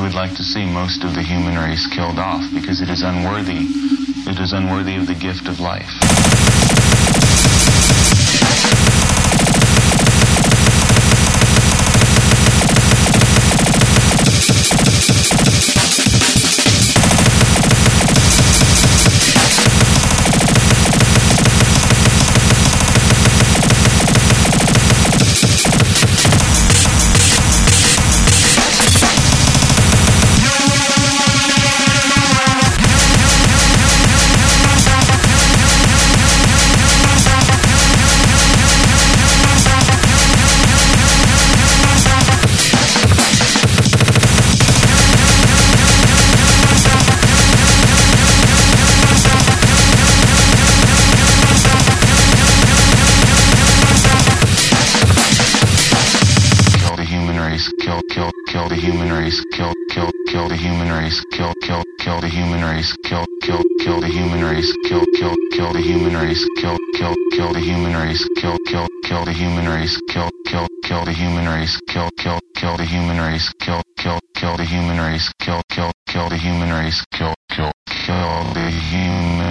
would like to see most of the human race killed off because it is unworthy. It is unworthy of the gift of life. Kill the human race, kill the human race, kill the human race, kill the human race, kill the human race, kill the human race, kill the human race, kill the human race, kill the human race, kill the human race, kill the human race, kill the human